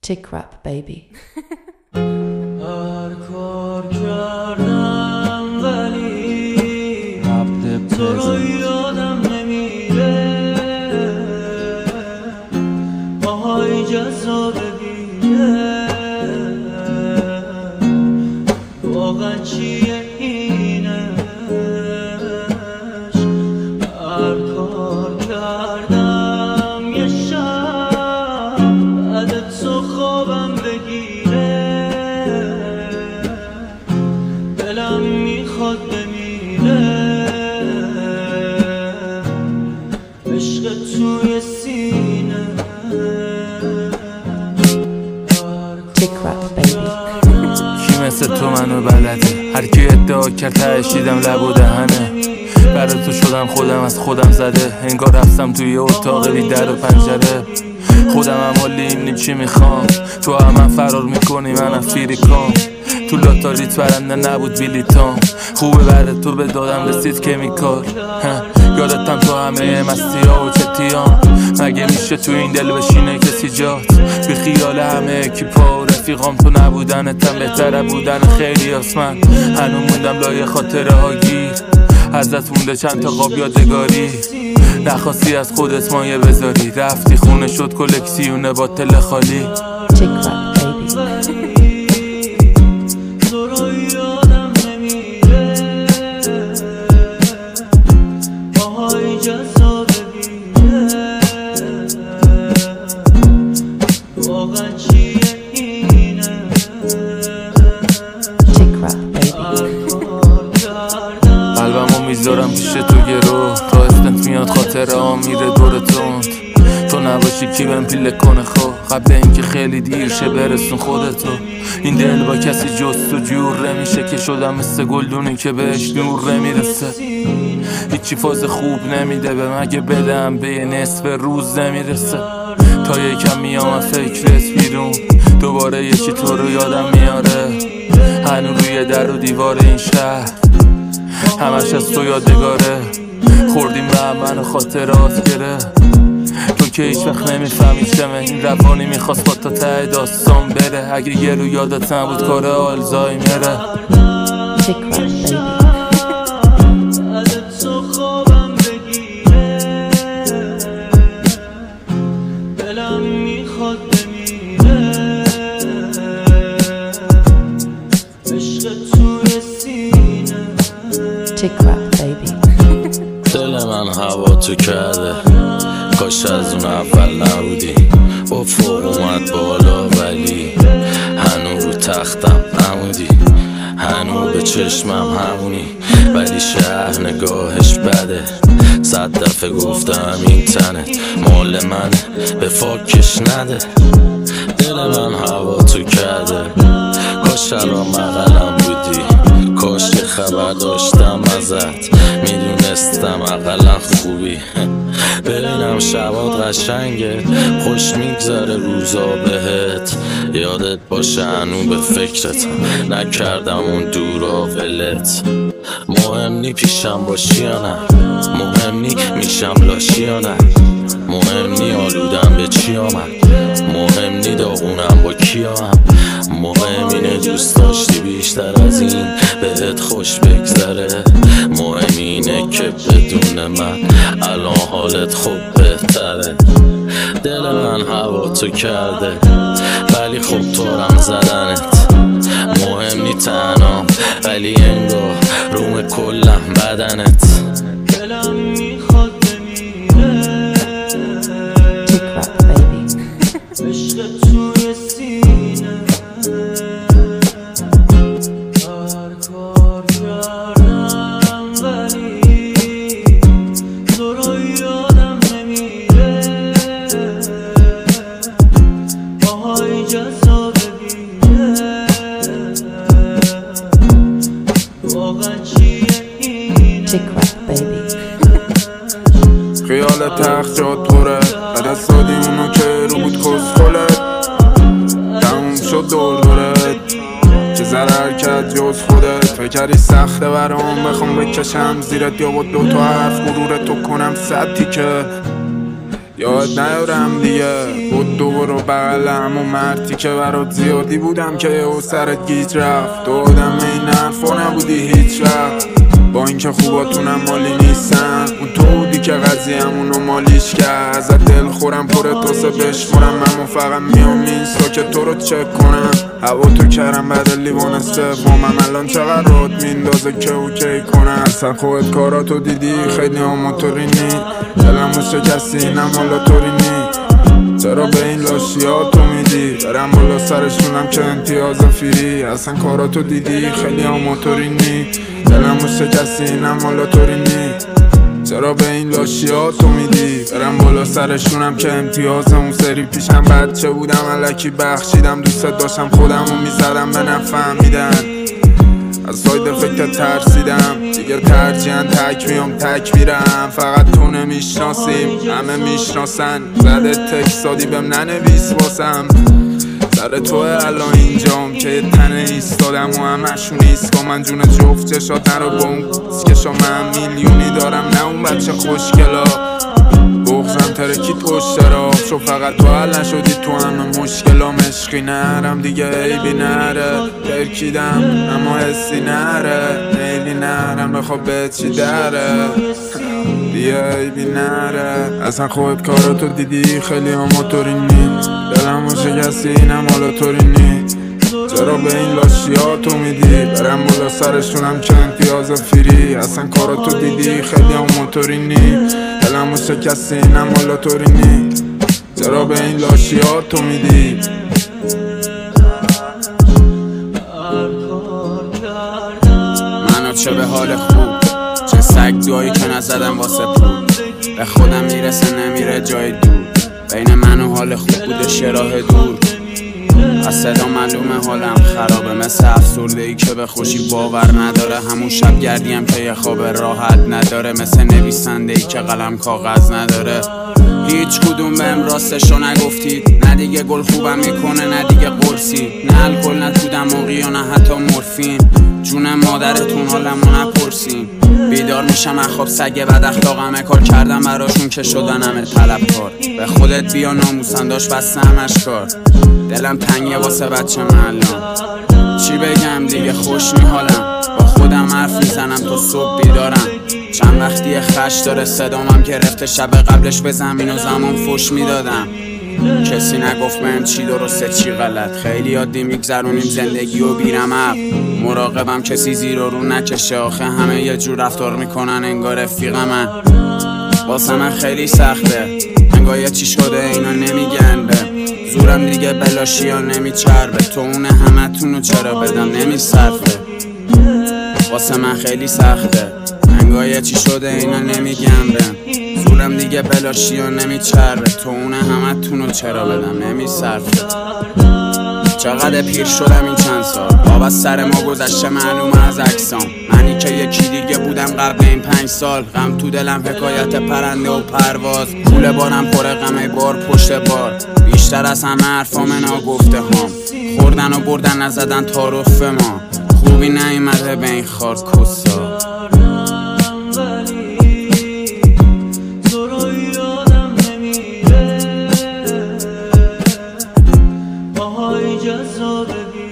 Tick rap baby. هر کار کردم ولی تو رو یادم نمیره، ماهای جذاب بیره واقعا چیه اینش. هر کار کردم یه شب بعد تو خوابم بگیره، دلم میخواد بمیره، عشق توی سینه. Tick rap baby. کی مثل تو منو بلده؟ هر کی ادعا کرد تهشیدم لب و دهنه. برای تو شدم خودم از خودم زده، انگار رفتم توی اتاق بی در و پنجره. خودم هم لیم چی میخوام، تو هم من فرار میکنی منم فیریکام. تو لاتاریت برنده نبود بیلیتام، خوبه برای تو به دادم رسید کمیکال. یادتم تو همه مستی ها و چتیام، مگه میشه تو این دل بشینه کسی جات؟ بی خیال همه اکیپا و رفیقام تو نبودنتم بهتره بودن خیلی آسمن. هنو موندم لای خاطره ها گیر، ازت مونده چند تا قاب یادگاری. نخواستی از خودت مایه بذاری، رفتی خونه شد کلکسیونه با تل خالی. Tick rap baby. تو رو یادم نمیره، ماهای جذاب بیره واقعا چیه اینش. Tick rap baby. قلبمو میذارم پیش تو گرو، تا اسمت میاد خاطره ها میره دور تند. تو نباشی کی بهم پیله کنه خو، قبل اینکه خیلی دیر شه برسون خودتو. این دل با کسی جست و جور نمیشه که شدم مثل گلدونی که بهش نور نمیرسه. هیچی فاز خوب نمیده به مگه بدم به یه نصف روز نمیرسه. تا یکم میام فکرت بیرون، دوباره یکی تو رو یادم میاره. هنو روی در و دیوار این شهر همش از تو یادگاره. خوردیم به هم منو خاطرات گره، تو که هیچ وقت نمیفهمی چمه. این روانی میخواست با تا ته داستان بره، اگه یه رو یادت نبود کار آلزایمره. Tick rap baby. بعد تو خوابم بگیره، دلم میخواد بمیره، عشق توی سینه. Tick rap baby. دل من هوا تو کرده، کاش از اون اول نبودی. افق اومد بالا ولی هنو رو تختم نمودی، هنو به چشمم همونی ولی شهر نگاهش بده. 100 دفعه گفتم این تنه مال منه به فاکش نده. دل من هوا تو کرده، کاش الان مغلم بودی، کاش که خبر داشتم ازت، میدونستم اقلا خوبی. ببینم شبات قشنگه، خوش میگذره روزا بهت، یادت باشه هنو به فکرتم، نکردم اون دورا ولت. مهم نی پیشم باشی یا نه، مهم نی میشم لاشی یا نه، مهم نی آلودم به چی آمد، مهم نی داغونم با کیام، مهم اینه دوست داشتی بیشتر از این بهت خوش بگذره. مهم اینه که بدون من الان حالت خوب بهتره. دل من هوا تو کرده ولی خوب طورم زدنت، مهم نی تنام ولی انگار روم کلم بدنت. دلم میخواد بمیره، Tick rap baby. عشق توی سینه. هر کار کردم ولی تو رو یادم نمیره، ماهای جذاب بیره واقعا چیه اینش. Tick rap baby. خیال تخت جات پره، فرستادی اونو که رو بود کسخلت، تموم شد دور دورت، چه ضرر کرد جز خودت. فکری سخته برام بخوام بکشم زیرت، یا با 2 تا حرف غرورتو کنم 100 تیکه، یاد نیارم دیگه. بود برو بغل همون مردی که برات زیادی بودم که یه سرت گیج رفت. تو آدم این حرفا نبودی هیچ وقت، با اینکه خوباتونم مالی نیستن. اون تو بودی که قضیه‌مونو مالیش کرد. ازت دل خورم پر توسه بشمرم، من فقط میام اینستا که تو رو چک کنم. هوا تو کرم بعد لیوان سومم، الان چقدر راد میندازه که اوکی کنم. اصلا خودت کاراتو دیدی خیلی آماتورینی، دلمو شکستی اینم حالا طورینی. چرا به این لاشیاتو میدی؟ برم بالا سرشونم که امتیاز فیری. اصلا کاراتو دیدی خیلی آماتورینی، دلمو شکستی اینم حالا طورینی. چرا به این لاشیاتو میدی؟ برم بالا سرشونم که امتیاز. اون سری پیشم بچه بودم الکی بخشیدم، دوست داشتم خودمو میزدم به نفهمیدن. از ساید فکر ترسیدم دیگه، ترجیحاً تک میام تک میرم. فقط تو نمیشناسیم همه میشناسن، زده تکسادی بهم ننویس واسم. سر توه الان اینجام که یه تنه ایستادم و همشون ایست. من جون جفت چشات نرو با اون سکشا، من میلیونی دارم نه اون بچه خوشگلا. بغزم ترکید پشت راه، چون فقط تو حل نشدی تو همه مشکلام. عشقی نرم دیگه عیبی نره، ترکیدم اما حسی نره. نیلی نرم بخواب به چی دره دیگه عیبی نره. اصلا خودت کاراتو دیدی خیلی آماتورینی، دلمو شکستی اینم حالا طورینی. چرا به این لاشیاتو میدی؟ برم بالا سرشونم که امتیاز فیری. اصلا کاراتو دیدی خیلی آماتورینی، دلمو شکستی اینم حالا طورینی. چرا به این لاشیاتو میدی؟ منو چه به حال خوب، چه سگ دوایی که نزدم واسه پول. به خودم میرسه نمیره جای دور، بین من و حال خوب بوده شراه دور. از صدا معلومه حالم خرابه، مثل افسرده‌ای که به خوشی باور نداره. همون شب گردیم که یه خواب راحت نداره، مثل نویسنده‌ای که قلم کاغذ نداره. هیچ کدوم بهم راستشو نگفتید، نه دیگه گل خوبم میکنه نه دیگه قرصی، نه الکل نه تو دماغی و نه حتی مورفین. جون مادرتون حالمو نپرسین. بیدار میشم از خواب سگ بد اخلاقمه، کار کردم براشون که شدن همه طلبکار. به خودت بیا ناموسن داشت بسته همش کار. دلم تنگه واسه بچه الان، چی بگم دیگه خوش میحالم. با خودم حرف میزنم تو صبح بیدارم. چند وقتی خش داره صدامم گرفته، شب قبلش به زمین و زمان فوش میدادم. کسی نگفت بهم چی درسته چی غلط، خیلی عادی میگذرونیم زندگی و بیرمق. مراقبم کسی زیر و رو نکشه، آخه همه یه جور رفتار میکنن انگار رفیق من. واسه من خیلی سخته، انگار یه چی شده اینا نمیگن به زورم دیگه، بلاشی ها نمیچربه. تو اون همه تونو چرا بدم نمیصرفه. واسه من خیلی سخته، انگار یه چی شده اینا نمیگن به زورم دیگه، بلاشی ها نمیچربه. تو اون همه تونو چرا بدم نمیصرفه. چقدر پیر شدم این چند سال، آب از سر ما گذشته معلومه از اجسام. منی که یکی دیگه بودم قبل این 5 سال. غم تو دلم حکایت پرنده و پرواز، پول بارم پر غمه بار پشت بار. بیشتر از همه حرفام ناگفته هام، خوردن و بردن نزدن تعارف ما. خوبی نیومده به این خار کسا. جذاب